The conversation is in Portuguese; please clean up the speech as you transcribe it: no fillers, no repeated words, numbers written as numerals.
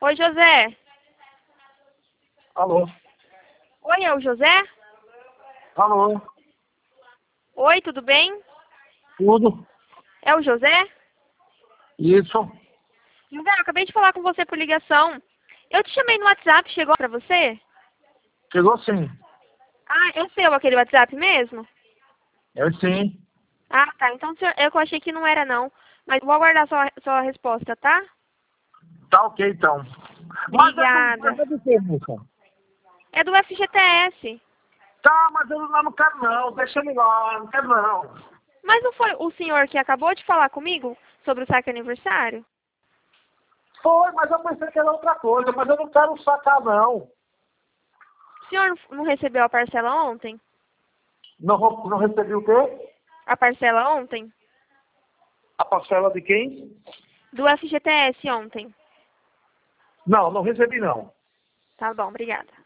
Oi, José. Alô? Oi, é o José? Alô? Oi, tudo bem? Tudo? É o José? Isso? José, eu acabei de falar com você por ligação. Eu te chamei no WhatsApp, chegou pra você? Chegou sim. Ah, é o seu, aquele WhatsApp mesmo? Eu sim. Ah, tá. Então eu achei que não era não. Mas vou aguardar sua resposta, tá? Tá ok, então. Obrigada. Mas é do que, moça? É do FGTS. Tá, mas eu não quero não. Deixa ele lá. Não quero não. Mas não foi o senhor que acabou de falar comigo sobre o saque aniversário? Foi, mas eu pensei que era outra coisa. Mas eu não quero sacar, não. O senhor não recebeu a parcela ontem? Não recebi o quê? A parcela ontem? A parcela de quem? Do FGTS ontem. Não recebi não. Tá bom, obrigada.